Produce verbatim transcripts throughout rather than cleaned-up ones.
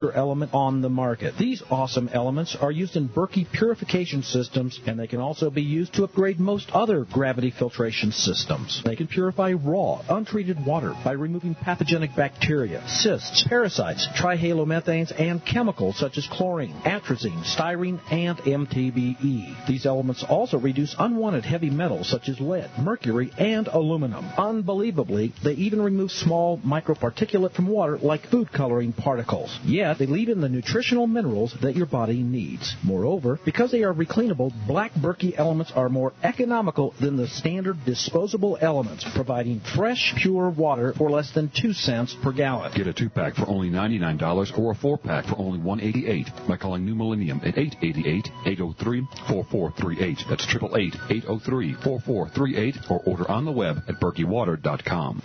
element on the market. These awesome elements are used in Berkey purification systems, and they can also be used to upgrade most other gravity filtration systems. They can purify raw, untreated water by removing pathogenic bacteria, cysts, parasites, trihalomethanes, and chemicals such as chlorine, atrazine, styrene, and M T B E. These elements also reduce unwanted heavy metals such as lead, mercury, and aluminum. Unbelievably, they even remove small microparticulate from water like food coloring particles. Yet, they leave in the nutritional minerals that your body needs. Moreover, because they are recleanable, black Berkey elements are more economical than the standard disposable elements, providing fresh, pure water for less than two cents per gallon. Get a two-pack for only ninety-nine dollars or a four-pack for only one hundred eighty-eight dollars by calling New Millennium at eight eight eight, eight oh three, four four three eight. That's eight eight eight, eight oh three, four four three eight or order on the web at berkey water dot com.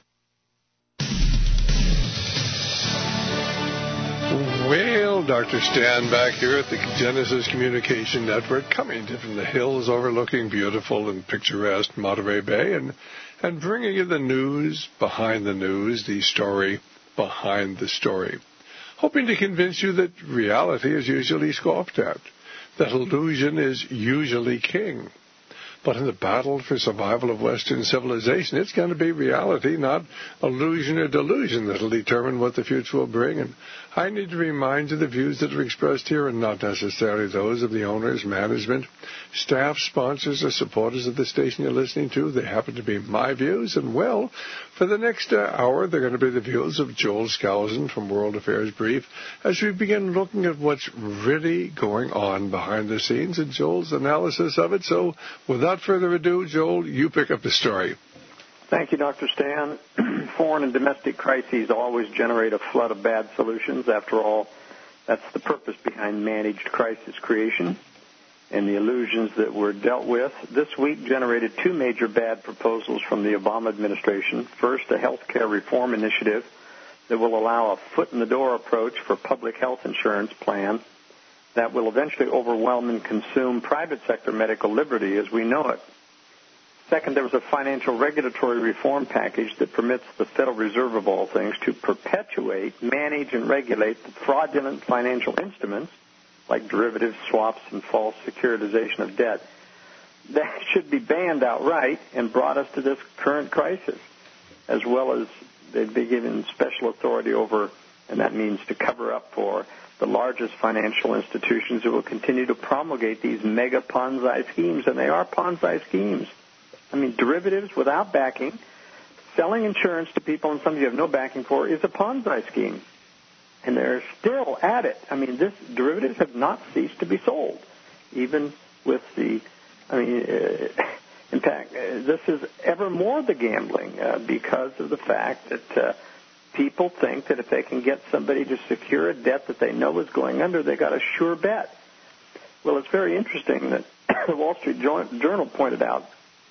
Well, Doctor Stan back here at the Genesis Communication Network, coming from the hills overlooking beautiful and picturesque Monterey Bay, and, and bringing you the news behind the news, the story behind the story. Hoping to convince you that reality is usually scoffed at, that illusion is usually king. But in the battle for survival of Western civilization, it's going to be reality, not illusion or delusion, that will determine what the future will bring. And I need to remind you the views that are expressed here are not necessarily those of the owners, management, staff, sponsors, or supporters of the station you're listening to. They happen to be my views. And, well, for the next uh, hour, they're going to be the views of Joel Skousen from World Affairs Brief as we begin looking at what's really going on behind the scenes and Joel's analysis of it. So, without further ado, Joel, you pick up the story. Thank you, Doctor Stan. Foreign and domestic crises always generate a flood of bad solutions. After all, that's the purpose behind managed crisis creation. And the illusions that were dealt with this week generated two major bad proposals from the Obama administration. First, a health care reform initiative that will allow a foot-in-the-door approach for public health insurance plan that will eventually overwhelm and consume private sector medical liberty as we know it. Second, there was a financial regulatory reform package that permits the Federal Reserve, of all things, to perpetuate, manage, and regulate the fraudulent financial instruments like derivatives, swaps, and false securitization of debt. That should be banned outright and brought us to this current crisis, as well as they'd be given special authority over, and that means to cover up for the largest financial institutions who will continue to promulgate these mega Ponzi schemes, and they are Ponzi schemes. I mean, derivatives without backing, selling insurance to people and something you have no backing for is a Ponzi scheme. And they're still at it. I mean, this derivatives have not ceased to be sold, even with the, I mean, uh, in fact, uh, this is ever more the gambling uh, because of the fact that uh, people think that if they can get somebody to secure a debt that they know is going under, they got a sure bet. Well, it's very interesting that the Wall Street Journal pointed out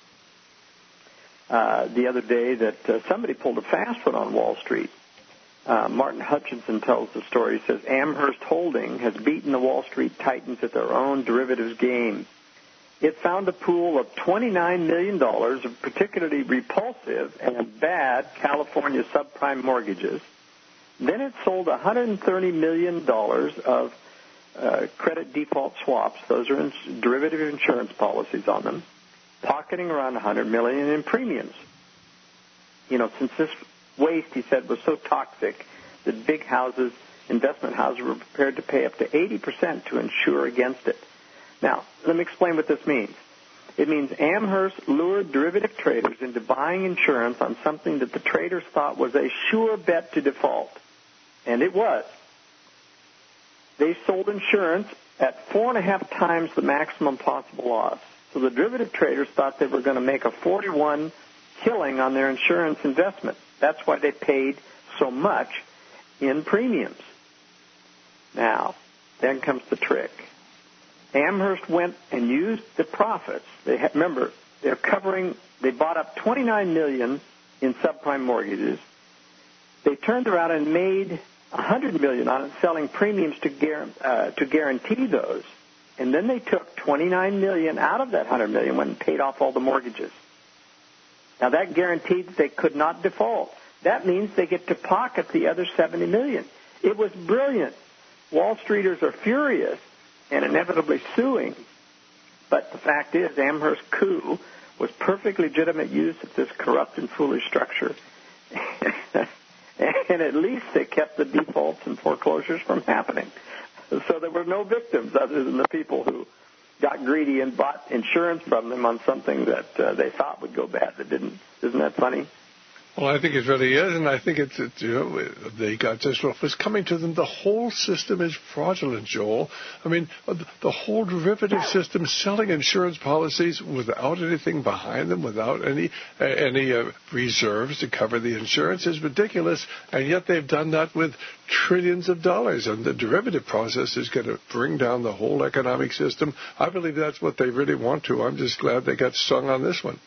uh, the other day that uh, somebody pulled a fast one on Wall Street. Uh, Martin Hutchinson tells the story. He says, Amherst Holding has beaten the Wall Street titans at their own derivatives game. It found a pool of twenty-nine million dollars of particularly repulsive and bad California subprime mortgages. Then it sold one hundred thirty million dollars of uh, credit default swaps. Those are in derivative insurance policies on them, pocketing around one hundred million dollars in premiums. You know, since this waste, he said, was so toxic that big houses, investment houses, were prepared to pay up to eighty percent to insure against it. Now, let me explain what this means. It means Amherst lured derivative traders into buying insurance on something that the traders thought was a sure bet to default. And it was. They sold insurance at four and a half times the maximum possible loss. So the derivative traders thought they were going to make a forty-one killing on their insurance investment. That's why they paid so much in premiums. Now, then comes the trick. Amherst went and used the profits. They had, remember, they're covering, they bought up twenty-nine million dollars in subprime mortgages. They turned around and made one hundred million dollars on it, selling premiums to, guar, uh, to guarantee those. And then they took twenty-nine million dollars out of that one hundred million dollars when it paid off all the mortgages. Now, that guaranteed that they could not default. That means they get to pocket the other seventy million dollars. It was brilliant. Wall Streeters are furious and inevitably suing. But the fact is, Amherst coup was perfectly legitimate use of this corrupt and foolish structure. And at least they kept the defaults and foreclosures from happening. So there were no victims other than the people who got greedy and bought insurance from them on something that uh, they thought would go bad that didn't. Isn't that funny? Well, I think it really is, and I think it's, it's you know, they got just what was coming to them. The whole system is fraudulent, Joel. I mean, the whole derivative system, selling insurance policies without anything behind them, without any uh, any uh, reserves to cover the insurance is ridiculous, and yet they've done that with trillions of dollars, and the derivative process is going to bring down the whole economic system. I believe that's what they really want to. I'm just glad they got stung on this one.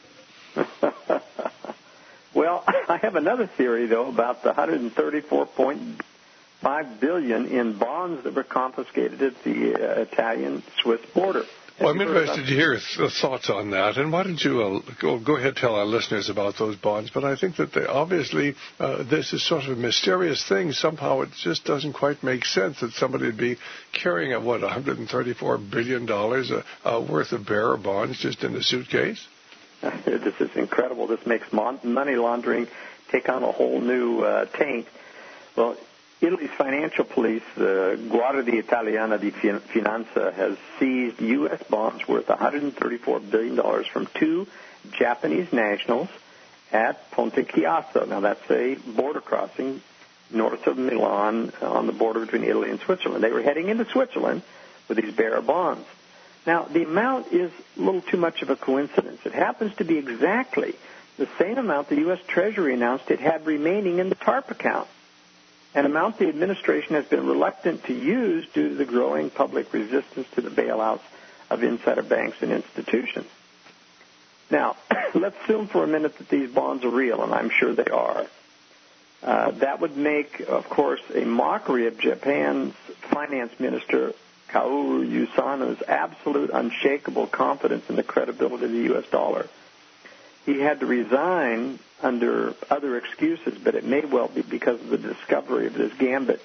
Well, I have another theory, though, about the one hundred thirty-four point five billion dollars in bonds that were confiscated at the uh, Italian-Swiss border. Well, I'm interested to hear your thoughts on that. And why don't you uh, go, go ahead and tell our listeners about those bonds? But I think that they, obviously uh, this is sort of a mysterious thing. Somehow it just doesn't quite make sense that somebody would be carrying, a, what, one hundred thirty-four billion dollars uh, uh, worth of bearer bonds just in a suitcase? This is incredible. This makes mon- money laundering take on a whole new uh, taint. Well, Italy's financial police, the Guardia Italiana di Finanza, has seized U S bonds worth one hundred thirty-four billion dollars from two Japanese nationals at Ponte Chiasso. Now, that's a border crossing north of Milan on the border between Italy and Switzerland. They were heading into Switzerland with these bearer bonds. Now, the amount is a little too much of a coincidence. It happens to be exactly the same amount the U S Treasury announced it had remaining in the TARP account, an amount the administration has been reluctant to use due to the growing public resistance to the bailouts of insider banks and institutions. Now, let's assume for a minute that these bonds are real, and I'm sure they are. Uh, that would make, of course, a mockery of Japan's finance minister, Kaoru Yusano's absolute unshakable confidence in the credibility of the U S dollar. He had to resign under other excuses, but it may well be because of the discovery of this gambit.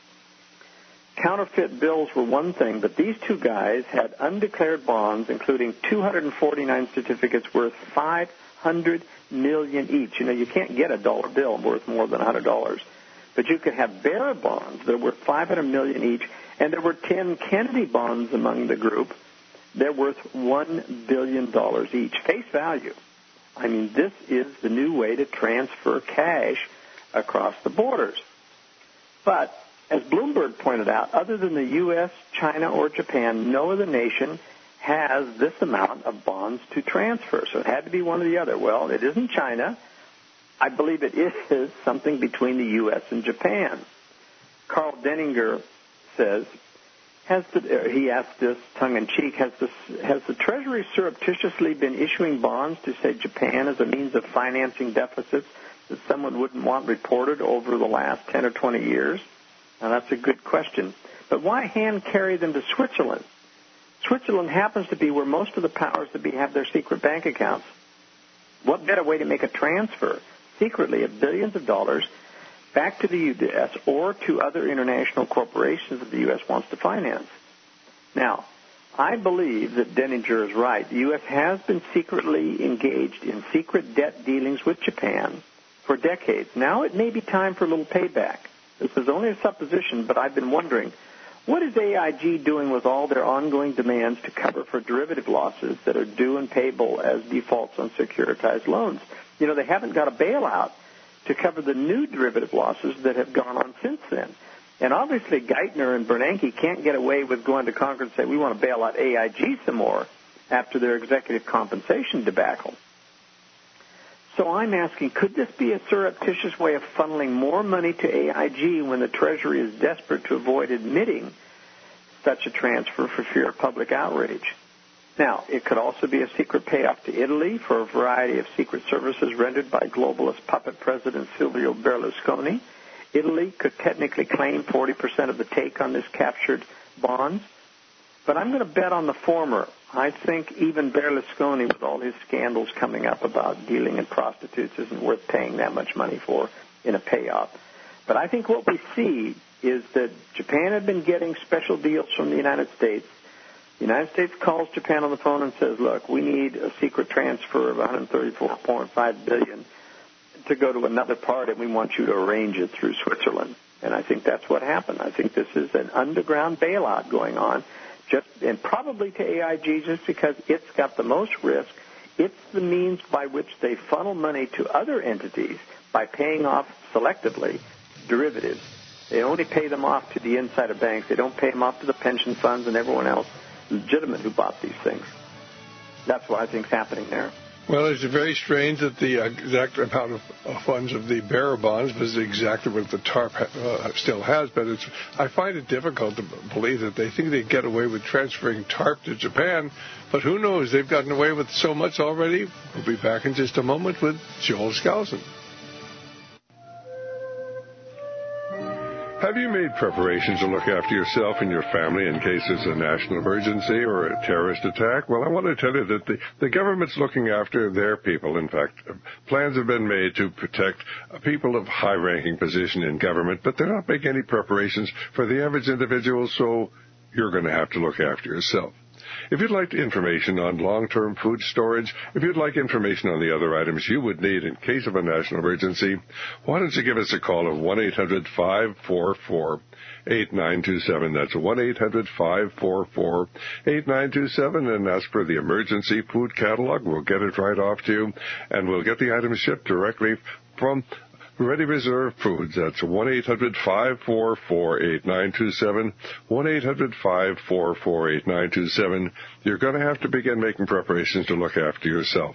Counterfeit bills were one thing, but these two guys had undeclared bonds, including two hundred forty-nine certificates worth five hundred million dollars each. You know, you can't get a dollar bill worth more than one hundred dollars, but you could have bearer bonds that are worth five hundred million dollars each. And there were ten Kennedy bonds among the group. They're worth one billion dollars each, face value. I mean, this is the new way to transfer cash across the borders. But, as Bloomberg pointed out, other than the U S, China, or Japan, no other nation has this amount of bonds to transfer. So it had to be one or the other. Well, it isn't China. I believe it is something between the U S and Japan. Carl Denninger says, has the, he asked this tongue-in-cheek, has, this, has the Treasury surreptitiously been issuing bonds to, say, Japan as a means of financing deficits that someone wouldn't want reported over the last ten or twenty years? Now, that's a good question. But why hand-carry them to Switzerland? Switzerland happens to be where most of the powers that be have their secret bank accounts. What better way to make a transfer secretly of billions of dollars back to the U S or to other international corporations that the U S wants to finance? Now, I believe that Denninger is right. The U S has been secretly engaged in secret debt dealings with Japan for decades. Now it may be time for a little payback. This is only a supposition, but I've been wondering, what is A I G doing with all their ongoing demands to cover for derivative losses that are due and payable as defaults on securitized loans? You know, they haven't got a bailout to cover the new derivative losses that have gone on since then. And obviously Geithner and Bernanke can't get away with going to Congress and say, we want to bail out A I G some more after their executive compensation debacle. So I'm asking, could this be a surreptitious way of funneling more money to A I G when the Treasury is desperate to avoid admitting such a transfer for fear of public outrage? Now, it could also be a secret payoff to Italy for a variety of secret services rendered by globalist puppet President Silvio Berlusconi. Italy could technically claim forty percent of the take on this captured bonds. But I'm going to bet on the former. I think even Berlusconi, with all his scandals coming up about dealing in prostitutes, isn't worth paying that much money for in a payoff. But I think what we see is that Japan had been getting special deals from the United States. The United States calls Japan on the phone and says, look, we need a secret transfer of one hundred thirty-four point five billion dollars to go to another part, and we want you to arrange it through Switzerland. And I think that's what happened. I think this is an underground bailout going on, just and probably to A I G just because it's got the most risk. It's the means by which they funnel money to other entities by paying off selectively derivatives. They only pay them off to the insider banks. They don't pay them off to the pension funds and everyone else legitimate who bought these things. That's what I think is happening there. Well, it's very strange that the exact amount of funds of the bearer bonds was exactly what the TARP uh, still has, but it's, I find it difficult to believe that they think they get away with transferring TARP to Japan, but who knows? They've gotten away with so much already. We'll be back in just a moment with Joel Skousen. Have you made preparations to look after yourself and your family in case there's a national emergency or a terrorist attack? Well, I want to tell you that the, the government's looking after their people. In fact, plans have been made to protect people of high-ranking position in government, but they're not making any preparations for the average individual, so you're going to have to look after yourself. If you'd like information on long-term food storage, if you'd like information on the other items you would need in case of a national emergency, why don't you give us a call of one eight hundred five four four eight nine two seven. That's one eight hundred five four four eight nine two seven, and ask for the emergency food catalog. We'll get it right off to you, and we'll get the items shipped directly from Ready Reserve Foods. That's one eight hundred five four four eight nine two seven, one eight hundred five four four eight nine two seven. You're going to have to begin making preparations to look after yourself.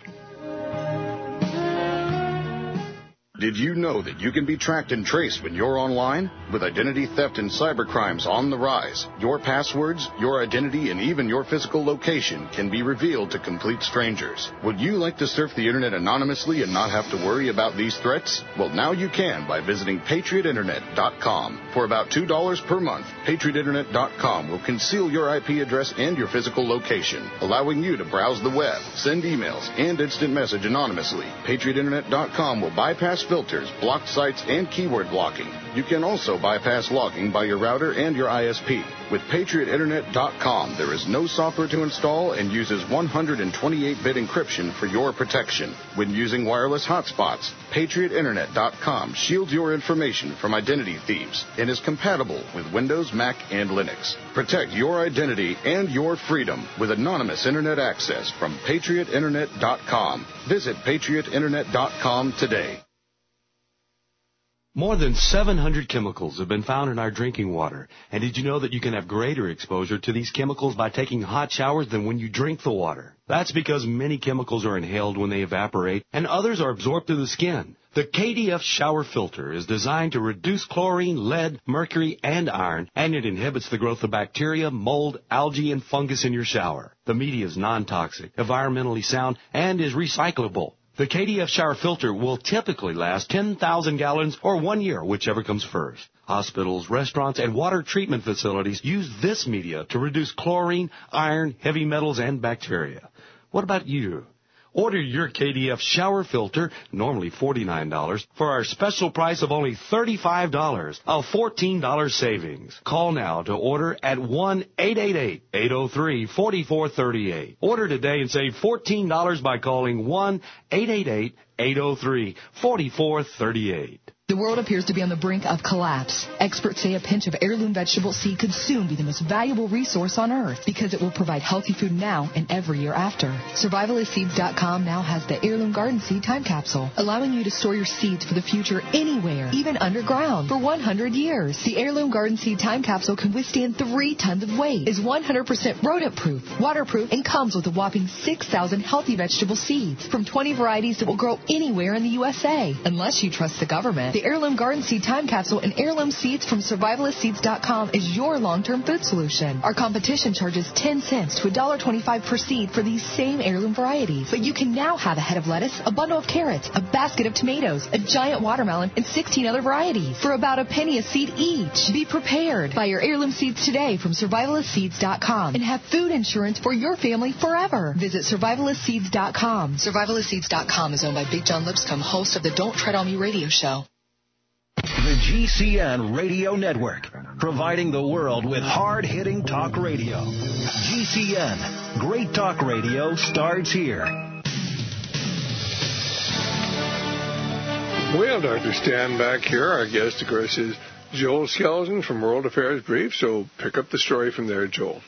Did you know that you can be tracked and traced when you're online? With identity theft and cybercrimes on the rise, your passwords, your identity, and even your physical location can be revealed to complete strangers. Would you like to surf the internet anonymously and not have to worry about these threats? Well, now you can by visiting patriot internet dot com. For about two dollars per month, patriot internet dot com will conceal your I P address and your physical location, allowing you to browse the web, send emails, and instant message anonymously. patriot internet dot com will bypass filters, blocked sites, and keyword blocking. You can also bypass logging by your router and your I S P. With patriot internet dot com, there is no software to install and uses one hundred twenty-eight bit encryption for your protection. When using wireless hotspots, patriot internet dot com shields your information from identity thieves and is compatible with Windows, Mac, and Linux. Protect your identity and your freedom with anonymous internet access from patriot internet dot com. Visit patriot internet dot com today. More than seven hundred chemicals have been found in our drinking water. And did you know that you can have greater exposure to these chemicals by taking hot showers than when you drink the water? That's because many chemicals are inhaled when they evaporate, and others are absorbed through the skin. The K D F shower filter is designed to reduce chlorine, lead, mercury, and iron, and it inhibits the growth of bacteria, mold, algae, and fungus in your shower. The media is non-toxic, environmentally sound, and is recyclable. The K D F shower filter will typically last ten thousand gallons or one year, whichever comes first. Hospitals, restaurants, and water treatment facilities use this media to reduce chlorine, iron, heavy metals, and bacteria. What about you? Order your K D F shower filter, normally forty-nine dollars, for our special price of only thirty-five dollars, a fourteen dollars savings. Call now to order at one eight eight eight, eight oh three, four four three eight. Order today and save fourteen dollars by calling one eight eight eight, eight oh three, four four three eight. The world appears to be on the brink of collapse. Experts say a pinch of heirloom vegetable seed could soon be the most valuable resource on earth because it will provide healthy food now and every year after. Survivalist Seeds dot com now has the Heirloom Garden Seed Time Capsule, allowing you to store your seeds for the future anywhere, even underground, for one hundred years. The Heirloom Garden Seed Time Capsule can withstand three tons of weight, is one hundred percent rodent-proof, waterproof, and comes with a whopping six thousand healthy vegetable seeds from twenty varieties that will grow anywhere in the U S A. Unless you trust the government, the Heirloom Garden Seed Time Capsule and heirloom seeds from Survivalist Seeds dot com is your long-term food solution. Our competition charges ten cents to one dollar twenty-five per seed for these same heirloom varieties. But you can now have a head of lettuce, a bundle of carrots, a basket of tomatoes, a giant watermelon, and sixteen other varieties for about a penny a seed each. Be prepared. Buy your heirloom seeds today from Survivalist Seeds dot com and have food insurance for your family forever. Visit Survivalist Seeds dot com. Survivalist Seeds dot com is owned by Big John Lipscomb, host of the Don't Tread on Me radio show. The G C N Radio Network, providing the world with hard-hitting talk radio. G C N, great talk radio starts here. Well, Doctor Stan back here. Our guest, of course, is Joel Skeleton from World Affairs Brief. So pick up the story from there, Joel.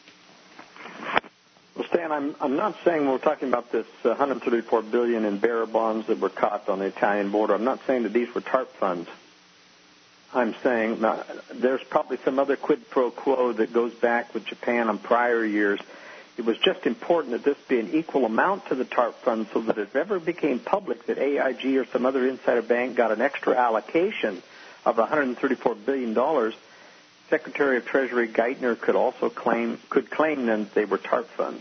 Well, Stan, I'm, I'm not saying we're talking about this uh, one hundred thirty-four billion dollars in bearer bonds that were caught on the Italian border. I'm not saying that these were TARP funds. I'm saying uh, there's probably some other quid pro quo that goes back with Japan on prior years. It was just important that this be an equal amount to the TARP funds so that if it ever became public that A I G or some other insider bank got an extra allocation of one hundred thirty-four billion dollars, Secretary of Treasury Geithner could also claim could claim then they were TARP funds.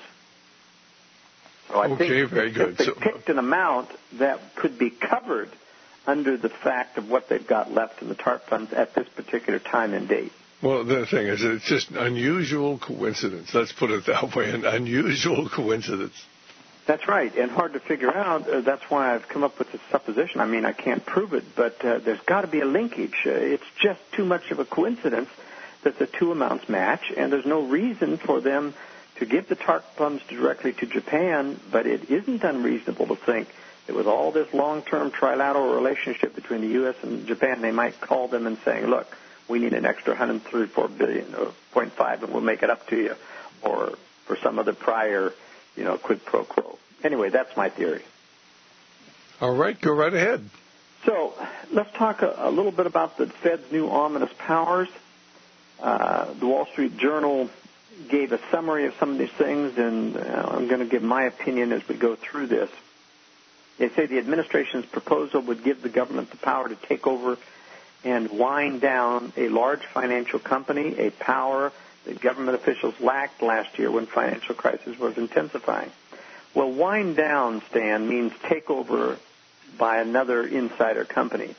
So I okay, think very good. if they so, picked an amount that could be covered under the fact of what they've got left in the TARP funds at this particular time and date. Well, the thing is, it's just an unusual coincidence. Let's put it that way, an unusual coincidence. That's right, and hard to figure out. Uh, that's why I've come up with this supposition. I mean, I can't prove it, but uh, there's got to be a linkage. Uh, it's just too much of a coincidence that the two amounts match, and there's no reason for them to give the TARP funds directly to Japan, but it isn't unreasonable to think that with all this long-term trilateral relationship between the U S and Japan, they might call them and say, look, we need an extra one hundred thirty-four billion dollars or zero point five, and we'll make it up to you, or for some other prior, you know, quid pro quo. Anyway, that's my theory. All right, go right ahead. So let's talk a, a little bit about the Fed's new ominous powers. Uh, the Wall Street Journal gave a summary of some of these things, and uh, I'm going to give my opinion as we go through this. They say the administration's proposal would give the government the power to take over and wind down a large financial company, a power that government officials lacked last year when financial crisis was intensifying. Well, wind down, Stan, means take over by another insider company.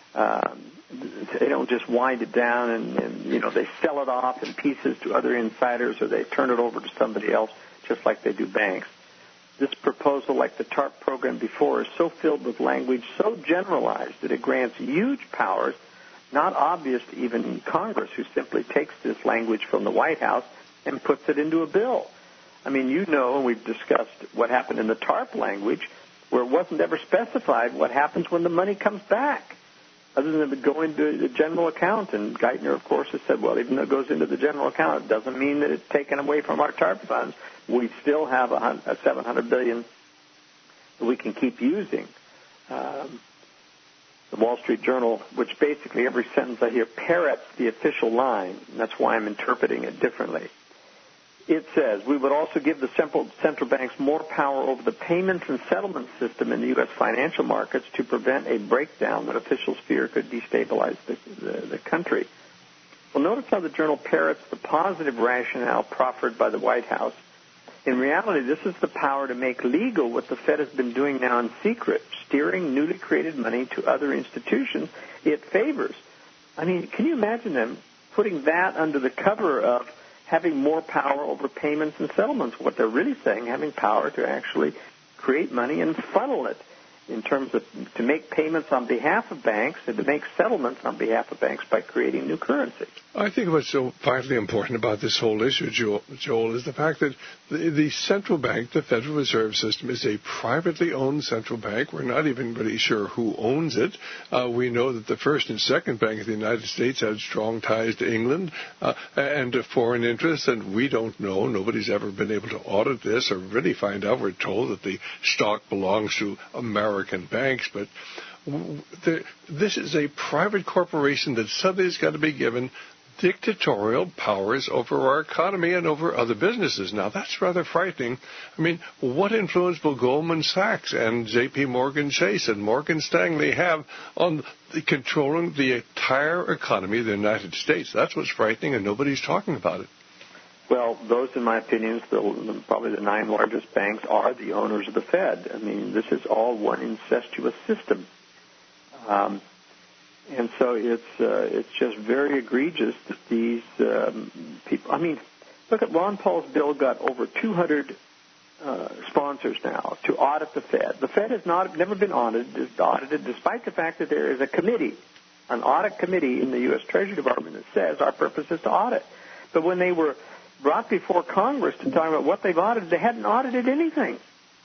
Um, they don't just wind it down and, and, you know, they sell it off in pieces to other insiders or they turn it over to somebody else, just like they do banks. This proposal, like the TARP program before, is so filled with language so generalized that it grants huge powers, not obvious to even Congress, who simply takes this language from the White House and puts it into a bill. I mean, you know, and we've discussed what happened in the TARP language, where it wasn't ever specified what happens when the money comes back, other than it go into the general account. And Geithner, of course, has said, well, even though it goes into the general account, it doesn't mean that it's taken away from our TARP funds. We still have a seven hundred billion dollars that we can keep using. Um, the Wall Street Journal, which basically every sentence I hear parrots the official line, and that's why I'm interpreting it differently. It says, we would also give the central, central banks more power over the payments and settlement system in the U S financial markets to prevent a breakdown that officials fear could destabilize the, the, the country. Well, notice how the Journal parrots the positive rationale proffered by the White House. In reality, this is the power to make legal what the Fed has been doing now in secret, steering newly created money to other institutions it favors. I mean, can you imagine them putting that under the cover of having more power over payments and settlements? What they're really saying, having power to actually create money and funnel it in terms of to make payments on behalf of banks and to make settlements on behalf of banks by creating new currency. I think what's so vitally important about this whole issue, Joel, Joel is the fact that the, the central bank, the Federal Reserve System, is a privately owned central bank. We're not even really sure who owns it. Uh, we know that the first and second bank of the United States had strong ties to England uh, and to foreign interests, and we don't know. Nobody's ever been able to audit this or really find out. We're told that the stock belongs to American banks, but the, this is a private corporation that suddenly has got to be given dictatorial powers over our economy and over other businesses. Now, that's rather frightening. I mean, what influence will Goldman Sachs and J P Morgan Chase and Morgan Stanley have on the controlling the entire economy of the United States? That's what's frightening, and nobody's talking about it. Well, those, in my opinion, the, probably the nine largest banks are the owners of the Fed. I mean, this is all one incestuous system. Um, And so it's uh, it's just very egregious that these um, people. I mean, look at Ron Paul's bill got over two hundred uh, sponsors now to audit the Fed. The Fed has not never been audited, audited, despite the fact that there is a committee an audit committee in the U S Treasury Department that says our purpose is to audit. But when they were brought before Congress to talk about what they've audited, they hadn't audited anything.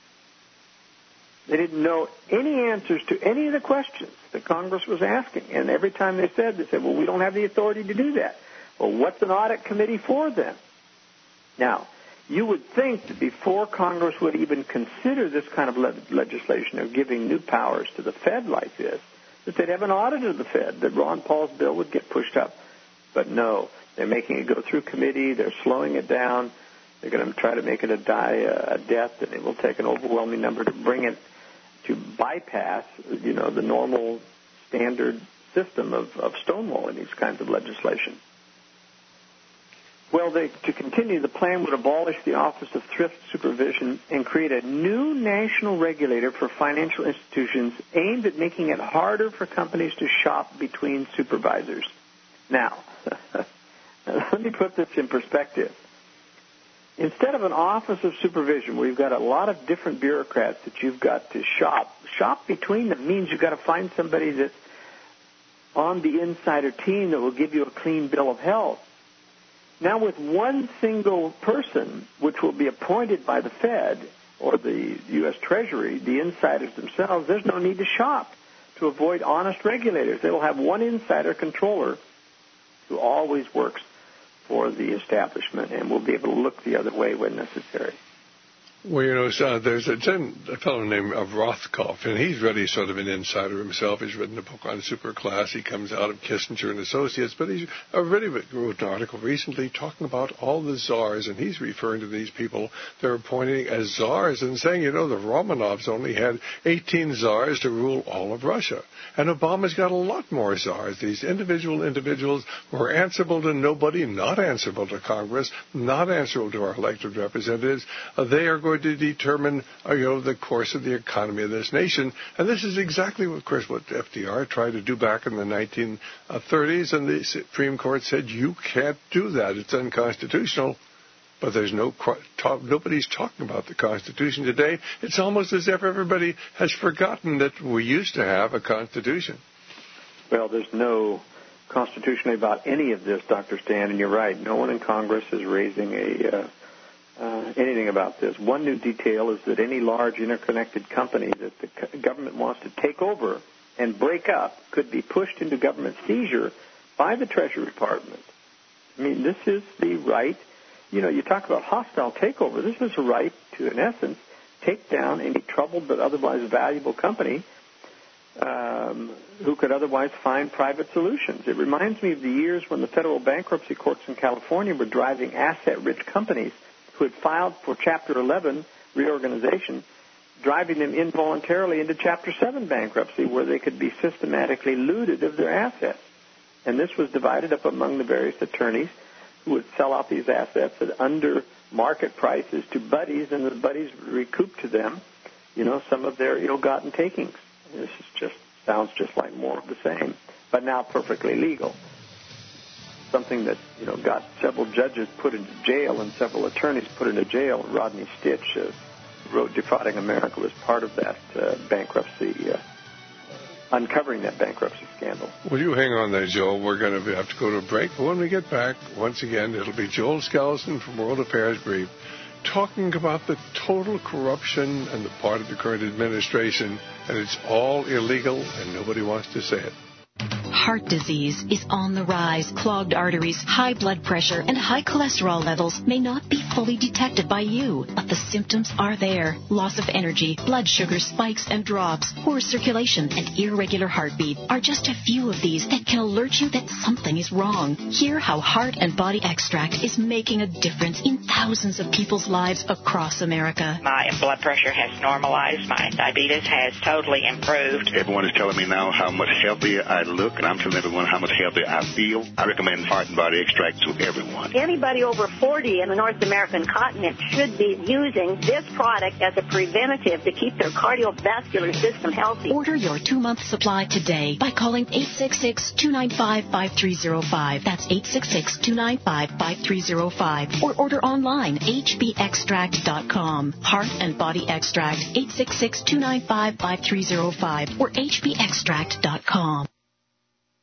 They didn't know any answers to any of the questions that Congress was asking. And every time they said, they said, well, we don't have the authority to do that. Well, what's an audit committee for then? Now, you would think that before Congress would even consider this kind of le- legislation of giving new powers to the Fed like this, that they'd have an audit of the Fed, that Ron Paul's bill would get pushed up. But no, they're making it go through committee. They're slowing it down. They're going to try to make it a die, uh, a death, and it will take an overwhelming number to bring it to bypass, you know, the normal standard system of, of stonewalling these kinds of legislation. Well, they, to continue, the plan would abolish the Office of Thrift Supervision and create a new national regulator for financial institutions aimed at making it harder for companies to shop between supervisors. Now, let me put this in perspective. Instead of an Office of Supervision where you've got a lot of different bureaucrats that you've got to shop, shop between them means you've got to find somebody that's on the insider team that will give you a clean bill of health. Now with one single person, which will be appointed by the Fed or the U S Treasury, the insiders themselves, there's no need to shop to avoid honest regulators. They will have one insider controller who always works for the establishment and will be able to look the other way when necessary. Well, you know, so there's a, a fellow named uh, Rothkopf, and he's really sort of an insider himself. He's written a book on superclass. He comes out of Kissinger and Associates, but he's uh, really wrote an article recently talking about all the czars, and he's referring to these people they're appointing as czars and saying, you know, the Romanovs only had eighteen czars to rule all of Russia, and Obama's got a lot more czars. These individual individuals who are answerable to nobody, not answerable to Congress, not answerable to our elected representatives. Uh, they are going to determine, you know, the course of the economy of this nation. And this is exactly, what, of course, what F D R tried to do back in the nineteen thirties, and the Supreme Court said, you can't do that. It's unconstitutional. But there's no talk, nobody's talking about the Constitution today. It's almost as if everybody has forgotten that we used to have a Constitution. Well, there's no Constitution about any of this, Doctor Stan, and you're right. No one in Congress is raising a... Uh, Uh, anything about this. One new detail is that any large interconnected company that the co- government wants to take over and break up could be pushed into government seizure by the Treasury Department. I mean, this is the right, you know, you talk about hostile takeover. This is a right to, in essence, take down any troubled but otherwise valuable company um, who could otherwise find private solutions. It reminds me of the years when the federal bankruptcy courts in California were driving asset-rich companies who had filed for Chapter eleven reorganization, driving them involuntarily into Chapter seven bankruptcy where they could be systematically looted of their assets. And this was divided up among the various attorneys who would sell out these assets at under market prices to buddies, and the buddies recouped to them, you know, some of their ill-gotten takings. This is just sounds just like more of the same, but now perfectly legal. Something that, you know, got several judges put into jail and several attorneys put into jail. Rodney Stitch uh, wrote Defrauding America was part of that uh, bankruptcy, uh, uncovering that bankruptcy scandal. Will you hang on there, Joel? We're going to have to go to a break. But when we get back, once again, it'll be Joel Skellison from World Affairs Brief talking about the total corruption on the part of the current administration, and it's all illegal and nobody wants to say it. Heart disease is on the rise. Clogged arteries, high blood pressure, and high cholesterol levels may not be fully detected by you, but the symptoms are there. Loss of energy, blood sugar spikes and drops, poor circulation, and irregular heartbeat are just a few of these that can alert you that something is wrong. Hear how Heart and Body Extract is making a difference in thousands of people's lives across America. My blood pressure has normalized. My diabetes has totally improved. Everyone is telling me now how much healthier I look, and I'm telling everyone how much healthier I feel. I recommend Heart and Body Extract to everyone. Anybody over forty in the North American continent should be using this product as a preventative to keep their cardiovascular system healthy. Order your two-month supply today by calling eight six six, two nine five, five three zero five. That's eight six six, two nine five, five three zero five. Or order online, h b extract dot com. Heart and Body Extract, eight six six, two nine five, five three zero five or h b extract dot com.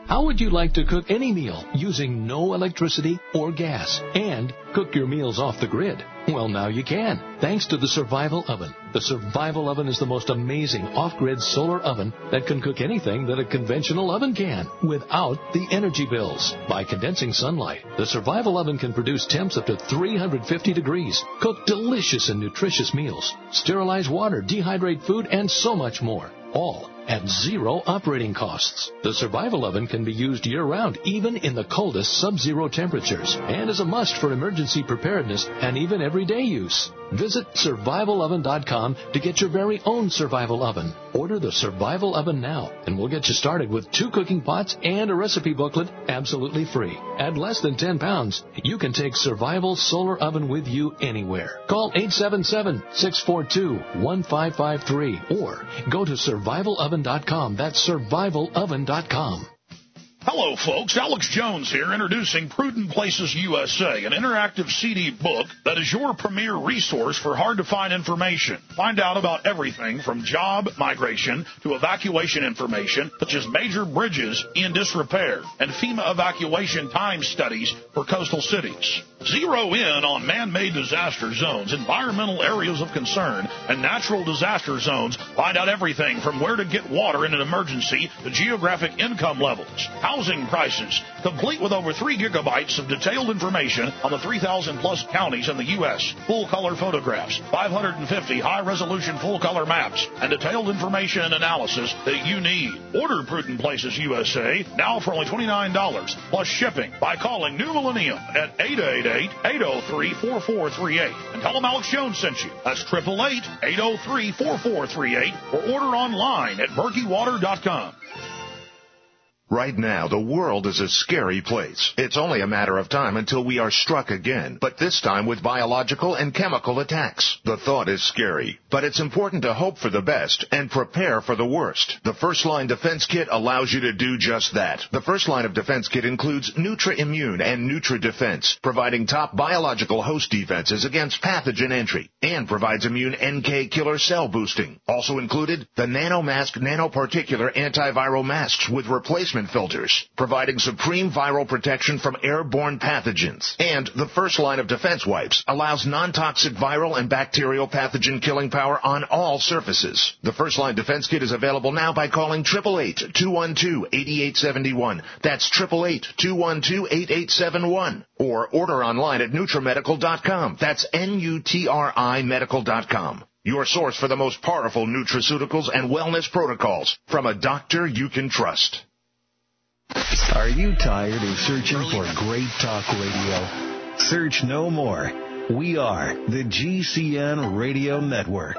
How would you like to cook any meal using no electricity or gas and cook your meals off the grid? Well, now you can, thanks to the Survival Oven. The Survival Oven is the most amazing off-grid solar oven that can cook anything that a conventional oven can without the energy bills. By condensing sunlight, the Survival Oven can produce temps up to three hundred fifty degrees, cook delicious and nutritious meals, sterilize water, dehydrate food, and so much more. All at zero operating costs. The Survival Oven can be used year-round, even in the coldest sub-zero temperatures, and is a must for emergency preparedness and even everyday use. Visit survival oven dot com to get your very own Survival Oven. Order the Survival Oven now, and we'll get you started with two cooking pots and a recipe booklet absolutely free. At less than ten pounds, you can take Survival Solar Oven with you anywhere. Call eight seven seven, six four two, one five five three or go to survival oven dot com. That's survival oven dot com. Hello, folks. Alex Jones here, introducing Prudent Places U S A, an interactive C D book that is your premier resource for hard-to-find information. Find out about everything from job migration to evacuation information, such as major bridges in disrepair and FEMA evacuation time studies for coastal cities. Zero in on man-made disaster zones, environmental areas of concern, and natural disaster zones. Find out everything from where to get water in an emergency to geographic income levels, housing prices, complete with over three gigabytes of detailed information on the three thousand plus counties in the U S, full-color photographs, five hundred fifty high-resolution full-color maps, and detailed information and analysis that you need. Order Prudent Places U S A now for only twenty-nine dollars plus shipping by calling New Millennium at eight eight eight, eight oh three, four four three eight and tell them Alex Jones sent you. That's eight eight eight, eight oh three, four four three eight or order online at berkey water dot com. Right now, the world is a scary place. It's only a matter of time until we are struck again, but this time with biological and chemical attacks. The thought is scary, but it's important to hope for the best and prepare for the worst. The First Line Defense Kit allows you to do just that. The First Line of Defense Kit includes Nutra-Immune and Nutra-Defense, providing top biological host defenses against pathogen entry, and provides immune N K killer cell boosting. Also included, the NanoMask nanoparticular antiviral masks with replacement filters, providing supreme viral protection from airborne pathogens. And the First Line of Defense Wipes allows non-toxic viral and bacterial pathogen killing power on all surfaces. The First Line Defense Kit is available now by calling eight eight eight, two one two, eight eight seven one. That's eight eight eight, two one two, eight eight seven one. Or order online at nutrimedical dot com. That's N U T R I medical dot com. Your source for the most powerful nutraceuticals and wellness protocols from a doctor you can trust. Are you tired of searching for great talk radio? Search no more. We are the G C N Radio Network.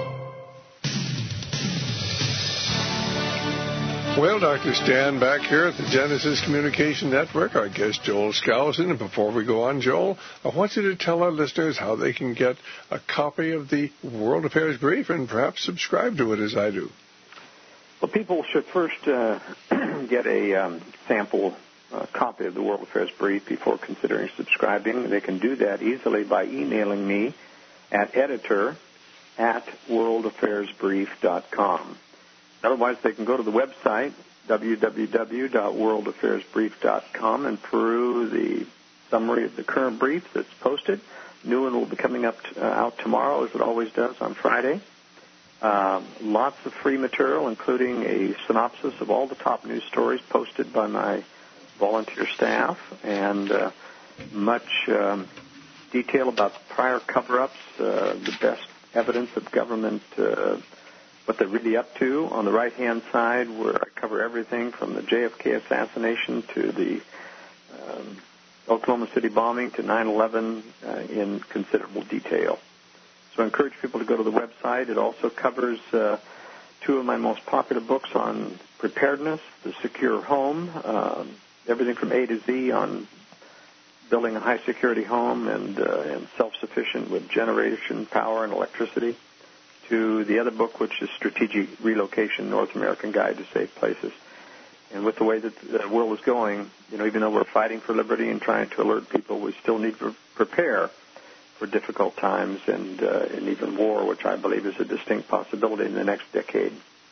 Well, Doctor Stan back here at the Genesis Communication Network, our guest Joel Skousen. And before we go on, Joel, I want you to tell our listeners how they can get a copy of the World Affairs Brief and perhaps subscribe to it as I do. Well, people should first uh, get a um, sample uh, copy of the World Affairs Brief before considering subscribing. They can do that easily by emailing me at editor at world affairs brief dot com. Otherwise, they can go to the website, w w w dot world affairs brief dot com, and peruse the summary of the current brief that's posted. New one will be coming up t- uh, out tomorrow, as it always does on Friday. Um, lots of free material, including a synopsis of all the top news stories posted by my volunteer staff, and uh, much um, detail about prior cover-ups, uh, the best evidence of government, uh, what they're really up to. On the right-hand side, where I cover everything from the J F K assassination to the um, Oklahoma City bombing to nine eleven uh, in considerable detail. So I encourage people to go to the website. It also covers uh, two of my most popular books on preparedness, The Secure Home, uh, everything from A to Z on building a high-security home and, uh, and self-sufficient with generation, power, and electricity, to the other book, which is Strategic Relocation, North American Guide to Safe Places. And with the way that the world is going, you know, even though we're fighting for liberty and trying to alert people, we still need to prepare for difficult times and, uh, and even war, which I believe is a distinct possibility in the next decade.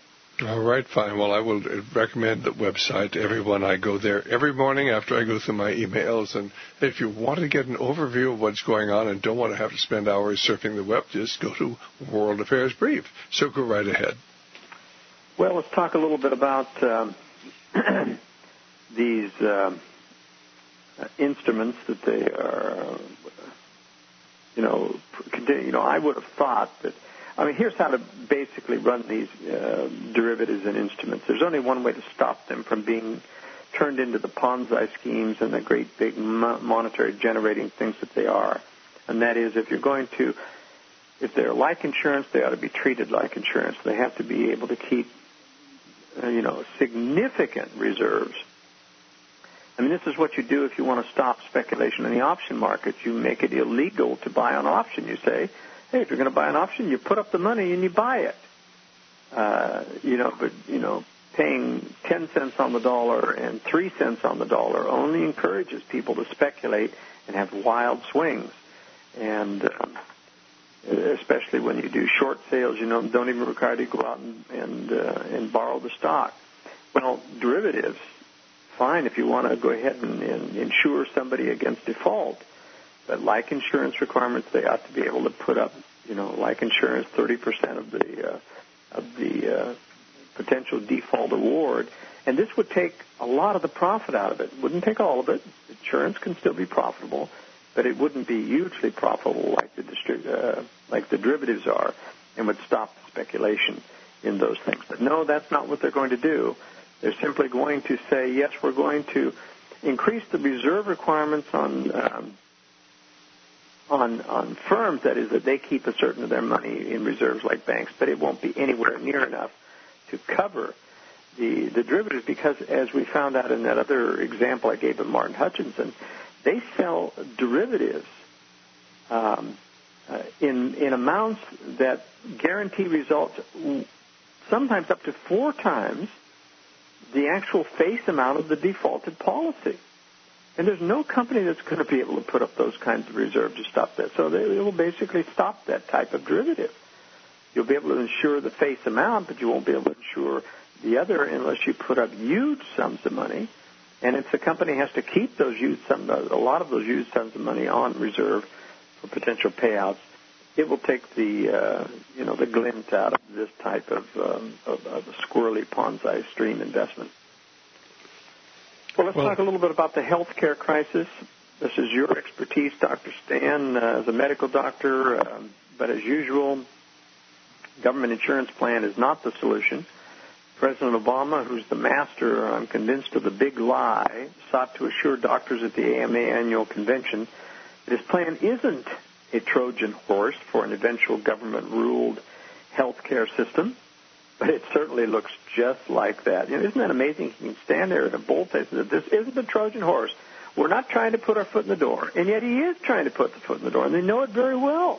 All right, fine. Well, I will recommend the website to everyone. I go there every morning after I go through my emails. And if you want to get an overview of what's going on and don't want to have to spend hours surfing the web, just go to World Affairs Brief. So go right ahead. Well, let's talk a little bit about um, these um, instruments that they are, you know, you know, I would have thought that, I mean, here's how to basically run these uh, derivatives and instruments. There's only one way to stop them from being turned into the Ponzi schemes and the great big mo- monetary generating things that they are. And that is, if you're going to, if they're like insurance, they ought to be treated like insurance. They have to be able to keep, uh, you know, significant reserves. I mean, this is what you do if you want to stop speculation in the option market. You make it illegal to buy on option. You say, hey, if you're going to buy an option, you put up the money and you buy it. Uh, you know, but, you know, paying ten cents on the dollar and three cents on the dollar only encourages people to speculate and have wild swings. And um, especially when you do short sales, you know, don't even require you to go out and, and, uh, and borrow the stock. Well, derivatives, fine if you want to go ahead and, and insure somebody against default. But like insurance requirements, they ought to be able to put up, you know, like insurance, thirty percent of the uh, of the uh, potential default award. And this would take a lot of the profit out of it. It wouldn't take all of it. Insurance can still be profitable, but it wouldn't be hugely profitable like the distri- uh, like the derivatives are, and would stop the speculation in those things. But no, that's not what they're going to do. They're simply going to say, yes, we're going to increase the reserve requirements on um, on on firms, that is, that they keep a certain of their money in reserves like banks, but it won't be anywhere near enough to cover the, the derivatives because, as we found out in that other example I gave of Martin Hutchinson, they sell derivatives um, uh, in, in amounts that guarantee results sometimes up to four times the actual face amount of the defaulted policy. And there's no company that's going to be able to put up those kinds of reserves to stop that. So they will basically stop that type of derivative. You'll be able to insure the face amount, but you won't be able to insure the other unless you put up huge sums of money. And if the company has to keep those huge sums, a lot of those huge sums of money on reserve for potential payouts, it will take the uh, you know the glint out of this type of, um, of, of a squirrely Ponzi stream investment. Well, let's well, talk a little bit about the healthcare crisis. This is your expertise, Doctor Stan, uh, as a medical doctor. Uh, but as usual, government insurance plan is not the solution. President Obama, who's the master, I'm convinced, of the big lie, sought to assure doctors at the A M A annual convention that his plan isn't a Trojan horse for an eventual government-ruled healthcare system. But it certainly looks just like that. You know, isn't that amazing? He can stand there in a bold face and say, this isn't a Trojan horse. We're not trying to put our foot in the door. And yet he is trying to put the foot in the door, and they know it very well.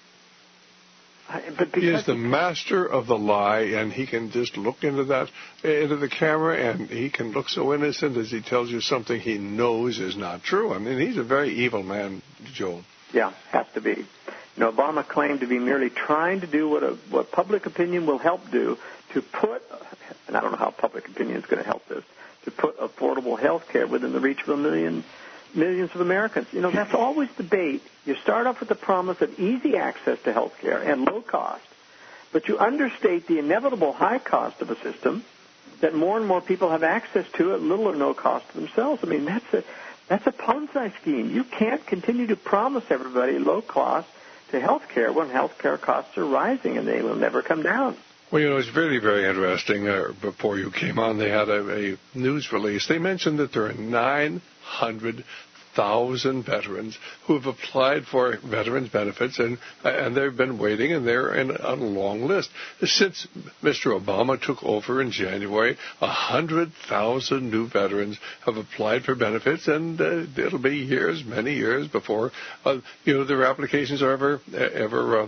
But he is the master of the lie, and he can just look into that, into the camera, and he can look so innocent as he tells you something he knows is not true. I mean, he's a very evil man, Joel. Yeah, has to be. You know, Obama claimed to be merely trying to do what a, what public opinion will help do to put, and I don't know how public opinion is going to help this, to put affordable health care within the reach of a million, millions of Americans. You know, that's always the bait. You start off with the promise of easy access to health care and low cost, but you understate the inevitable high cost of a system that more and more people have access to at little or no cost to themselves. I mean, that's a, that's a Ponzi scheme. You can't continue to promise everybody low cost to health care when health care costs are rising, and they will never come down. Well, you know, it's really very interesting. Uh, before you came on, they had a, a news release. They mentioned that there are nine hundred thousand veterans who have applied for veterans benefits, and and they've been waiting, and they're in, on a long list. Since Mister Obama took over in January, one hundred thousand new veterans have applied for benefits, and uh, it'll be years, many years, before uh, you know their applications are ever ever uh,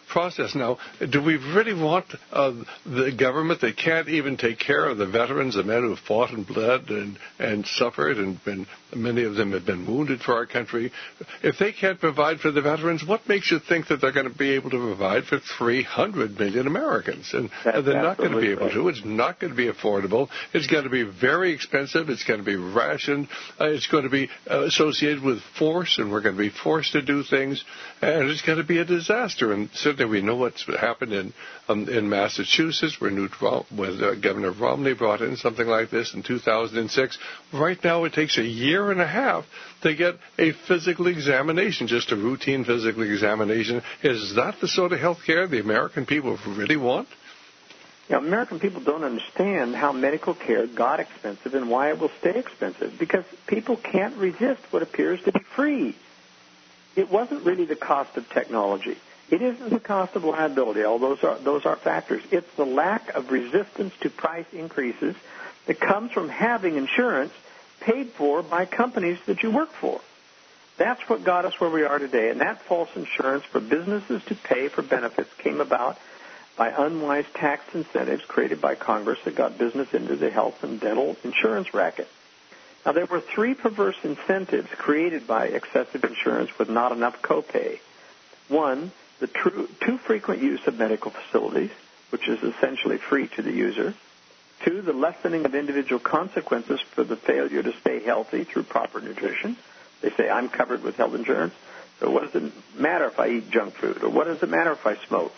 process. Now, do we really want uh, the government that can't even take care of the veterans, the men who fought and bled and, and suffered, and been, many of them have been wounded for our country? If they can't provide for the veterans, what makes you think that they're going to be able to provide for three hundred million Americans? And That's they're not going to be able right. to. It's not going to be affordable. It's going to be very expensive. It's going to be rationed. Uh, it's going to be uh, associated with force, and we're going to be forced to do things. And it's going to be a disaster. And certainly we know what's happened in um, in Massachusetts, where Newt Rom- when, uh, Governor Romney brought in something like this in two thousand six. Right now it takes a year and a half to get a physical examination, just a routine physical examination. Is that the sort of health care the American people really want? You know, American people don't understand how medical care got expensive and why it will stay expensive, because people can't resist what appears to be free. It wasn't really the cost of technology. It isn't the cost of liability, all those are, those are factors. It's the lack of resistance to price increases that comes from having insurance paid for by companies that you work for. That's what got us where we are today, and that false insurance for businesses to pay for benefits came about by unwise tax incentives created by Congress that got business into the health and dental insurance racket. Now, there were three perverse incentives created by excessive insurance with not enough copay. One, the true, too frequent use of medical facilities, which is essentially free to the user. Two, the lessening of individual consequences for the failure to stay healthy through proper nutrition. They say, I'm covered with health insurance, so what does it matter if I eat junk food, or what does it matter if I smoke?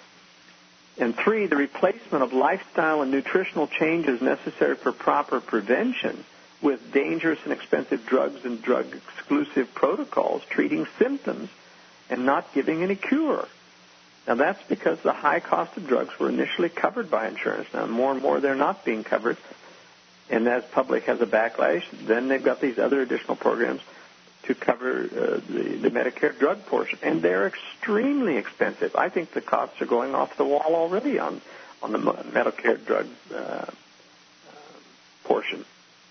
And three, the replacement of lifestyle and nutritional changes necessary for proper prevention with dangerous and expensive drugs and drug-exclusive protocols treating symptoms and not giving any cure. Now, that's because the high cost of drugs were initially covered by insurance. Now, more and more they're not being covered. And as public has a backlash, then they've got these other additional programs to cover uh, the, the Medicare drug portion. And they're extremely expensive. I think the costs are going off the wall already on, on the Medicare drug uh, uh, portion.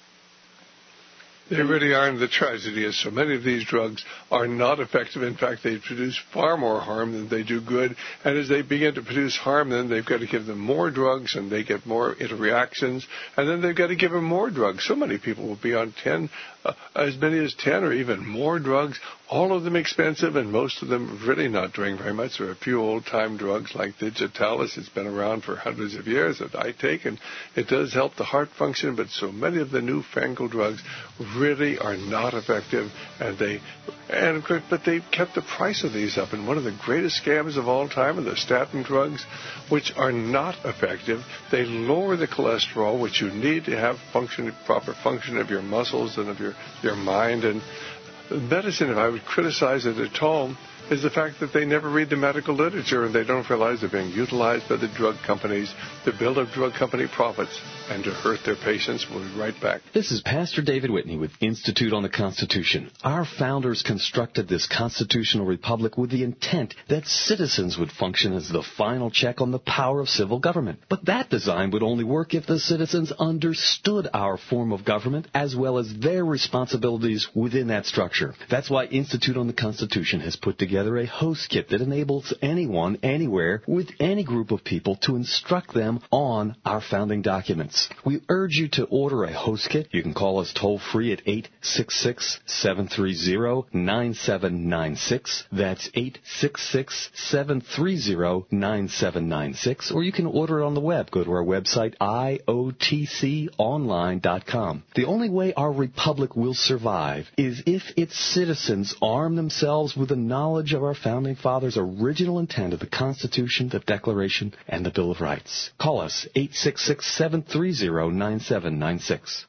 They really are, and the tragedy is so many of these drugs are not effective. In fact, they produce far more harm than they do good. And as they begin to produce harm, then they've got to give them more drugs, and they get more interactions, and then they've got to give them more drugs. So many people will be on ten, uh, as many as ten or even more drugs, all of them expensive, and most of them really not doing very much. There are a few old-time drugs like Digitalis. It's been around for hundreds of years that I take, and it does help the heart function, but so many of the newfangled drugs really are not effective, and they, and but they kept the price of these up. And one of the greatest scams of all time are the statin drugs, which are not effective. They lower the cholesterol, which you need to have function, proper function of your muscles and of your, your mind. And medicine, if I would criticize it at all, is the fact that they never read the medical literature, and they don't realize they're being utilized by the drug companies to build up drug company profits and to hurt their patients. We'll be right back. This is Pastor David Whitney with Institute on the Constitution. Our founders constructed this constitutional republic with the intent that citizens would function as the final check on the power of civil government. But that design would only work if the citizens understood our form of government as well as their responsibilities within that structure. That's why Institute on the Constitution has put together a host kit that enables anyone, anywhere, with any group of people to instruct them on our founding documents. We urge you to order a host kit. You can call us toll-free at eight six six, seven three zero, nine seven nine six. That's eight six six, seven three zero, nine seven nine six. Or you can order it on the web. Go to our website, I O T C online dot com. The only way our republic will survive is if its citizens arm themselves with the knowledge of our Founding Fathers' original intent of the Constitution, the Declaration, and the Bill of Rights. Call us, eight six six, seven three zero, nine seven nine six.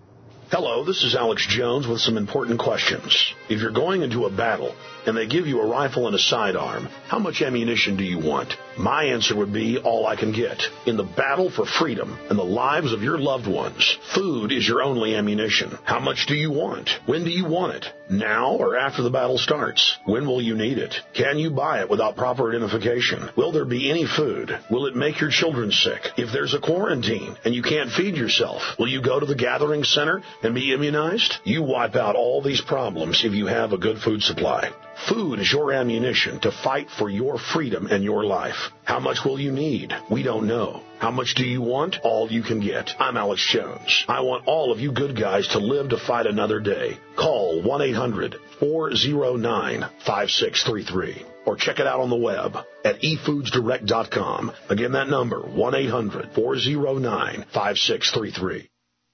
Hello, this is Alex Jones with some important questions. If you're going into a battle and they give you a rifle and a sidearm, how much ammunition do you want? My answer would be all I can get. In the battle for freedom and the lives of your loved ones, food is your only ammunition. How much do you want? When do you want it? Now or after the battle starts? When will you need it? Can you buy it without proper identification? Will there be any food? Will it make your children sick? If there's a quarantine and you can't feed yourself, will you go to the gathering center and be immunized? You wipe out all these problems if you have a good food supply. Food is your ammunition to fight for your freedom and your life. How much will you need? We don't know. How much do you want? All you can get. I'm Alex Jones. I want all of you good guys to live to fight another day. Call one eight hundred four oh nine five six three three or check it out on the web at e foods direct dot com. Again, that number, one eight hundred four oh nine five six three three.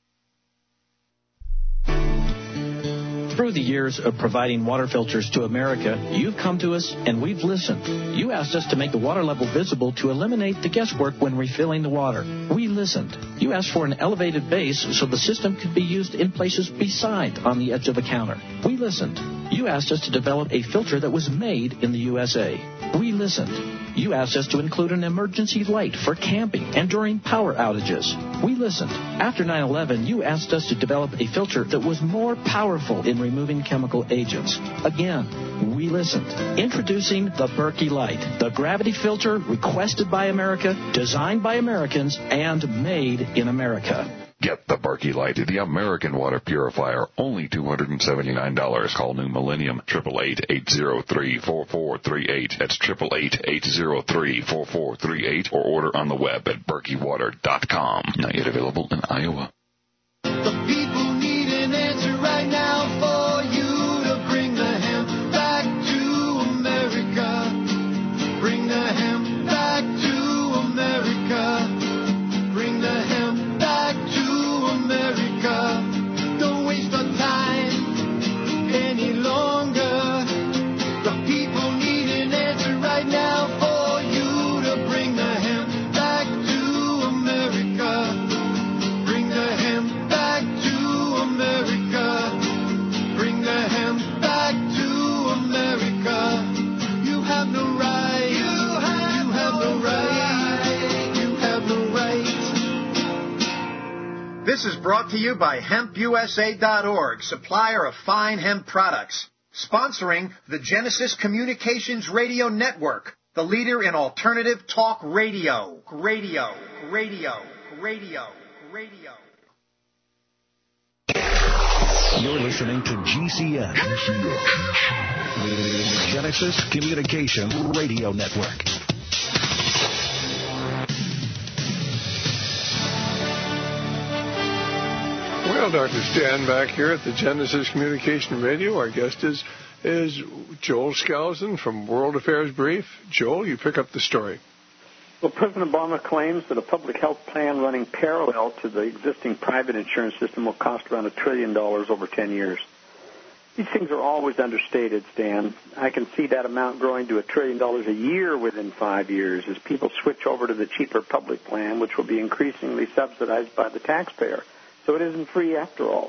Through the years of providing water filters to America, you've come to us and we've listened. You asked us to make the water level visible to eliminate the guesswork when refilling the water. We listened. You asked for an elevated base so the system could be used in places beside on the edge of a counter. We listened. You asked us to develop a filter that was made in the U S A. We listened. You asked us to include an emergency light for camping and during power outages. We listened. After nine eleven, you asked us to develop a filter that was more powerful in removing chemical agents. Again, we listened. Introducing the Berkey Light, the gravity filter requested by America, designed by Americans, and made in America. Get the Berkey Light, the American water purifier, only two hundred seventy-nine dollars. Call New Millennium, eight eight eight, eight oh three, four four three eight. That's eight eight eight, eight oh three, four four three eight, or order on the web at berkey water dot com. Not yet available in Iowa. The people need an answer right now for you to bring the hemp back to America. Bring the hemp back to America. Bring the hemp back to America. Don't waste our time any longer. The people need an answer right now for you to bring the hemp back to America. Bring the hemp back to America. Bring the hemp back to America. You have no right. You have, you have no right. You have no right. This is brought to you by hemp U S A dot org, supplier of fine hemp products. Sponsoring the Genesis Communications Radio Network, the leader in alternative talk radio. Radio, radio, radio, radio. You're listening to G C N, the Genesis Communication Radio Network. Well, Doctor Stan back here at the Genesis Communication Radio. Our guest is is Joel Skousen from World Affairs Brief. Joel, you pick up the story. Well, President Obama claims that a public health plan running parallel to the existing private insurance system will cost around a trillion dollars over ten years. These things are always understated, Stan. I can see that amount growing to a trillion dollars a year within five years as people switch over to the cheaper public plan, which will be increasingly subsidized by the taxpayer. So it isn't free after all.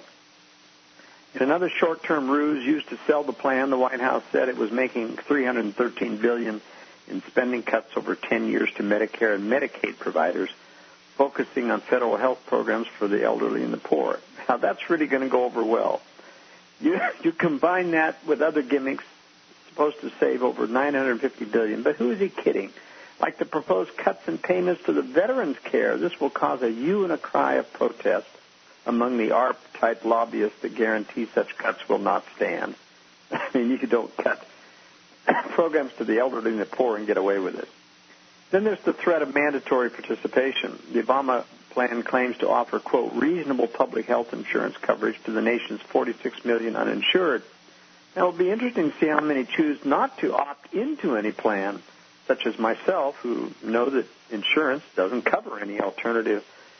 In another short-term ruse used to sell the plan, the White House said it was making three hundred thirteen billion dollars in spending cuts over ten years to Medicare and Medicaid providers, focusing on federal health programs for the elderly and the poor. Now, that's really going to go over well. You, you combine that with other gimmicks, supposed to save over nine hundred fifty billion dollars, but who is he kidding? Like the proposed cuts in payments to the veterans' care, this will cause a hue and a cry of protest among the A A R P-type lobbyists that guarantee such cuts will not stand. I mean, you don't cut programs to the elderly and the poor and get away with it. Then there's the threat of mandatory participation. The Obama plan claims to offer, quote, reasonable public health insurance coverage to the nation's forty-six million uninsured. Now, it'll be interesting to see how many choose not to opt into any plan, such as myself, who know that insurance doesn't cover any alternative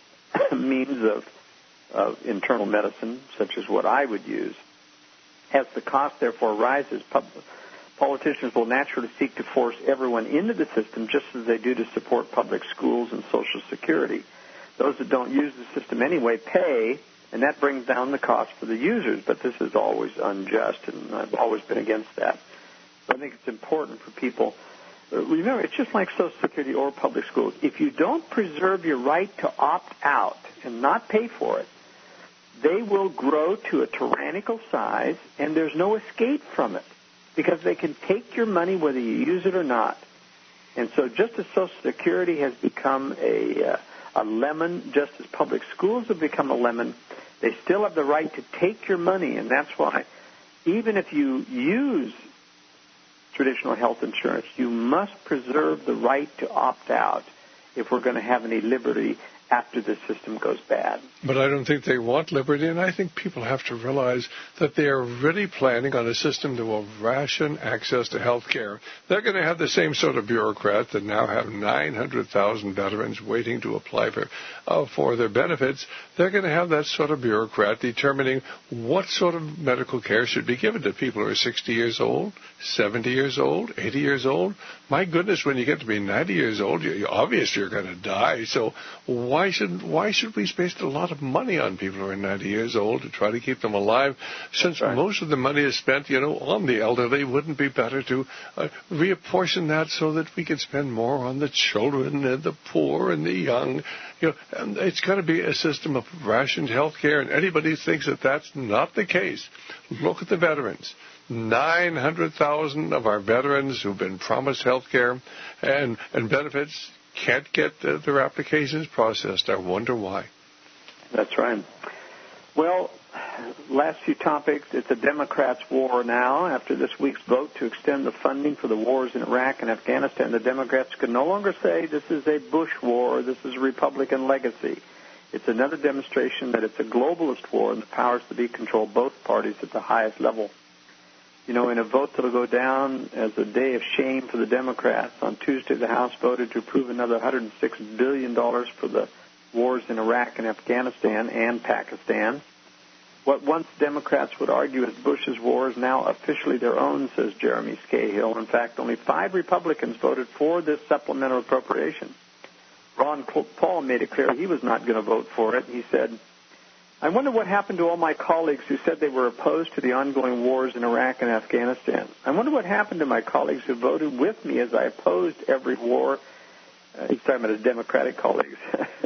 means of of internal medicine, such as what I would use. As the cost, therefore, rises, pub- politicians will naturally seek to force everyone into the system just as they do to support public schools and Social Security. Those that don't use the system anyway pay, and that brings down the cost for the users, but this is always unjust, and I've always been against that. So I think it's important for people. Remember, it's just like Social Security or public schools. If you don't preserve your right to opt out and not pay for it, they will grow to a tyrannical size, and there's no escape from it because they can take your money whether you use it or not. And so just as Social Security has become a, uh, a lemon, just as public schools have become a lemon, they still have the right to take your money, and that's why even if you use traditional health insurance. You must preserve the right to opt out if we're going to have any liberty after the system goes bad. But I don't think they want liberty, and I think people have to realize that they are really planning on a system that will ration access to health care. They're going to have the same sort of bureaucrats that now have nine hundred thousand veterans waiting to apply for, uh, for their benefits. They're going to have that sort of bureaucrat determining what sort of medical care should be given to people who are sixty years old, seventy years old, eighty years old. My goodness, when you get to be ninety years old, you, you obviously you're going to die. So why should why should we waste a lot of money on people who are ninety years old to try to keep them alive? Since right. most of the money is spent, you know, on the elderly, wouldn't it be better to uh, reapportion that so that we could spend more on the children and the poor and the young? You know, and it's got to be a system of rationed health care, and anybody who thinks that that's not the case, look at the veterans. nine hundred thousand of our veterans who've been promised health care and, and benefits can't get uh, their applications processed. I wonder why. That's right. Well, last few topics. It's a Democrats' war now. After this week's vote to extend the funding for the wars in Iraq and Afghanistan, the Democrats can no longer say this is a Bush war or this is a Republican legacy. It's another demonstration that it's a globalist war and the powers that be control both parties at the highest level. You know, in a vote that will go down as a day of shame for the Democrats, on Tuesday the House voted to approve another one hundred six billion dollars for the wars in Iraq and Afghanistan and Pakistan. What once Democrats would argue is Bush's war is now officially their own, says Jeremy Scahill. In fact, only five Republicans voted for this supplemental appropriation. Ron Paul made it clear he was not going to vote for it. He said, I wonder what happened to all my colleagues who said they were opposed to the ongoing wars in Iraq and Afghanistan. I wonder what happened to my colleagues who voted with me as I opposed every war. Uh, he's talking about his Democratic colleagues,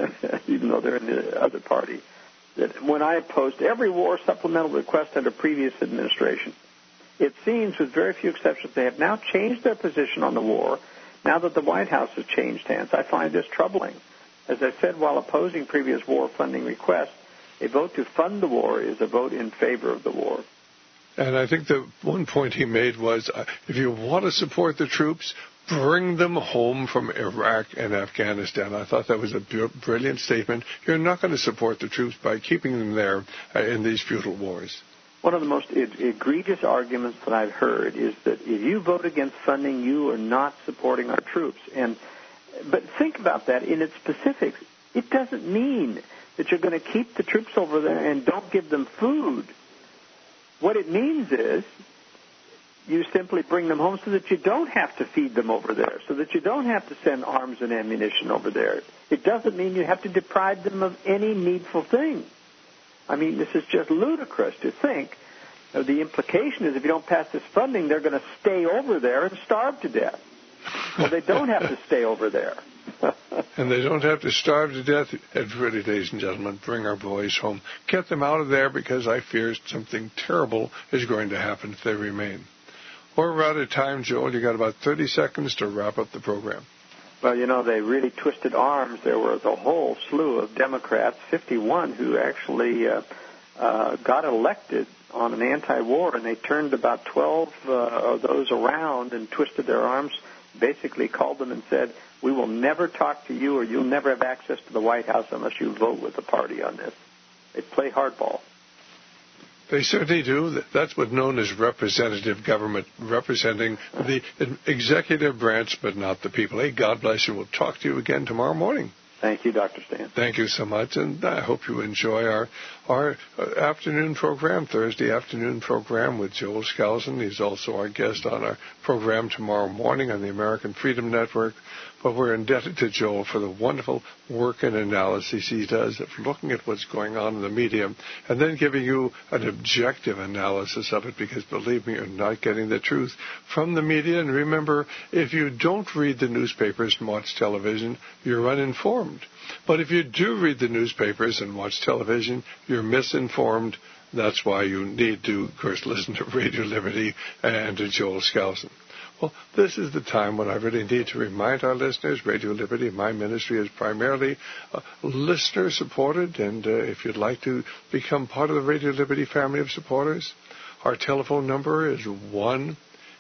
even though they're in the other party. That when I opposed every war supplemental request under previous administration, it seems, with very few exceptions, they have now changed their position on the war now that the White House has changed hands. I find this troubling. As I said, while opposing previous war funding requests, a vote to fund the war is a vote in favor of the war. And I think the one point he made was, uh, if you want to support the troops, bring them home from Iraq and Afghanistan. I thought that was a b- brilliant statement. You're not going to support the troops by keeping them there uh, in these futile wars. One of the most e- egregious arguments that I've heard is that if you vote against funding, you are not supporting our troops. And but think about that in its specifics. It doesn't mean that you're going to keep the troops over there and don't give them food. What it means is you simply bring them home so that you don't have to feed them over there, so that you don't have to send arms and ammunition over there. It doesn't mean you have to deprive them of any needful thing. I mean, this is just ludicrous to think. You know, the implication is if you don't pass this funding, they're going to stay over there and starve to death. Well, they don't have to stay over there. And they don't have to starve to death. And really, ladies and gentlemen, bring our boys home. Get them out of there, because I fear something terrible is going to happen if they remain. We're out of time, Joel. You got about thirty seconds to wrap up the program. Well, you know, they really twisted arms. There was a whole slew of Democrats, fifty-one, who actually uh, uh, got elected on an anti-war, and they turned about twelve uh, of those around and twisted their arms, basically called them and said, we will never talk to you, or you'll never have access to the White House unless you vote with the party on this. They play hardball. They certainly do. That's what's known as representative government, representing the executive branch, but not the people. Hey, God bless you. We'll talk to you again tomorrow morning. Thank you, Doctor Stan. Thank you so much, and I hope you enjoy our our afternoon program, Thursday afternoon program with Joel Skousen. He's also our guest on our program tomorrow morning on the American Freedom Network. But we're indebted to Joel for the wonderful work and analysis he does of looking at what's going on in the media and then giving you an objective analysis of it, because, believe me, you're not getting the truth from the media. And remember, if you don't read the newspapers and watch television, you're uninformed. But if you do read the newspapers and watch television, you're misinformed. That's why you need to, of course, listen to Radio Liberty and to Joel Skousen. Well, this is the time when I really need to remind our listeners, Radio Liberty, my ministry, is primarily uh, listener-supported, and uh, if you'd like to become part of the Radio Liberty family of supporters, our telephone number is one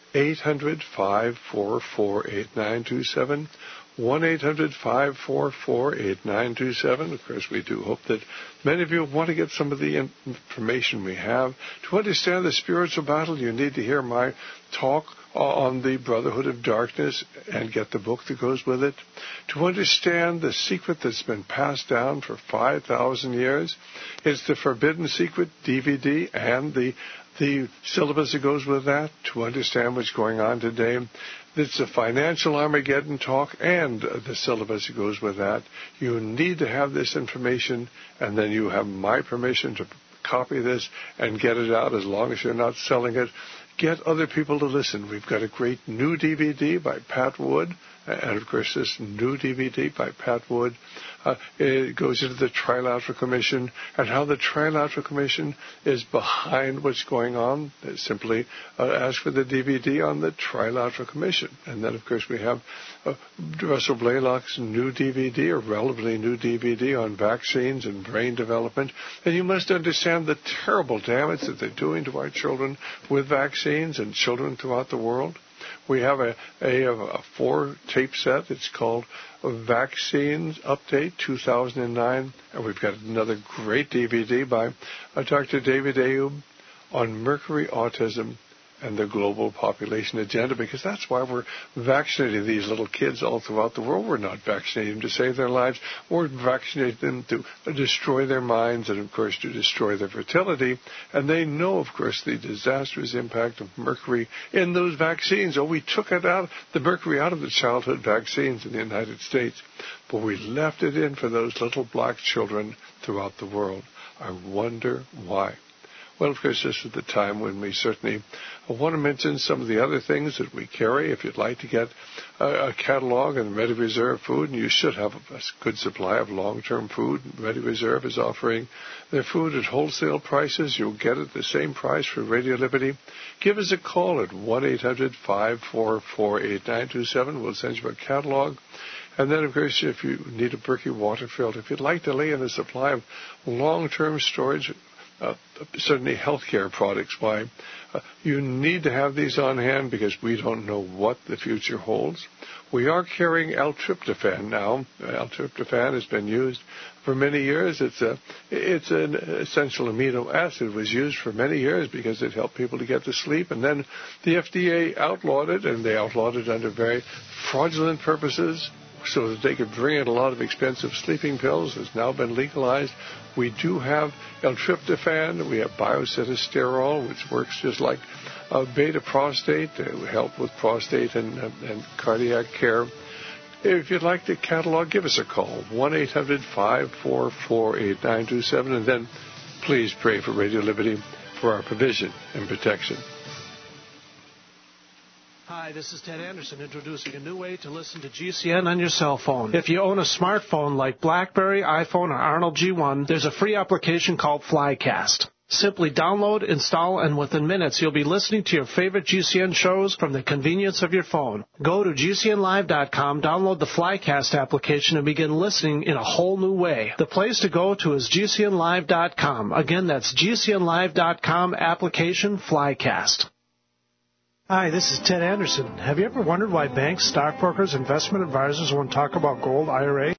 eight hundred, five four four, eight nine two seven. one eight hundred, five four four, eight nine two seven. Of course, we do hope that many of you want to get some of the information we have. To understand the spiritual battle, you need to hear my talk on the Brotherhood of Darkness and get the book that goes with it. To understand the secret that's been passed down for five thousand years, it's the Forbidden Secret D V D and the the syllabus that goes with that. To understand what's going on today, it's the Financial Armageddon talk and the syllabus that goes with that. You need to have this information, and then you have my permission to copy this and get it out as long as you're not selling it. Get other people to listen. We've got a great new D V D by Pat Wood, and of course this new D V D by Pat Wood, uh, it goes into the Trilateral Commission and how the Trilateral Commission is behind what's going on. Simply uh, ask for the D V D on the Trilateral Commission. And then of course we have uh, Russell Blaylock's new D V D, or relatively new D V D on vaccines and brain development. And you must understand the terrible damage that they're doing to our children with vaccines and children throughout the world. We have a, a, a four-tape set. It's called Vaccines Update two thousand nine. And we've got another great D V D by uh, Doctor David Ayub on mercury, autism, and the global population agenda, because that's why we're vaccinating these little kids all throughout the world. We're not vaccinating them to save their lives. We're vaccinating them to destroy their minds and, of course, to destroy their fertility. And they know, of course, the disastrous impact of mercury in those vaccines. Oh, we took it out, the mercury out of the childhood vaccines in the United States, but we left it in for those little black children throughout the world. I wonder why. Well, of course, this is the time when we certainly want to mention some of the other things that we carry. If you'd like to get a, a catalog and Ready Reserve food, and you should have a good supply of long-term food. Ready Reserve is offering their food at wholesale prices. You'll get it the same price for Radio Liberty. Give us a call at one eight hundred, five four four, eight nine two seven. We'll send you a catalog. And then, of course, if you need a Berkey water filter, if you'd like to lay in a supply of long-term storage, Uh, certainly healthcare products, why uh, you need to have these on hand, because we don't know what the future holds. We are carrying L-tryptophan now. L-tryptophan has been used for many years. It's a it's an essential amino acid. It was used for many years because it helped people to get to sleep, and then the F D A outlawed it, and they outlawed it under very fraudulent purposes, so that they could bring in a lot of expensive sleeping pills. It's now been legalized. We do have L-tryptophan. We have biosinosterol, which works just like uh, beta-prostate. It will help with prostate and, uh, and cardiac care. If you'd like the catalog, give us a call, one eight hundred, five four four, eight nine two seven, and then please pray for Radio Liberty for our provision and protection. Hi, this is Ted Anderson introducing a new way to listen to G C N on your cell phone. If you own a smartphone like BlackBerry, iPhone, or Arnold G one, there's a free application called Flycast. Simply download, install, and within minutes you'll be listening to your favorite G C N shows from the convenience of your phone. Go to G C N live dot com, download the Flycast application, and begin listening in a whole new way. The place to go to is G C N live dot com. Again, that's G C N live dot com, application Flycast. Hi, this is Ted Anderson. Have you ever wondered why banks, stockbrokers, investment advisors won't talk about gold, I R A?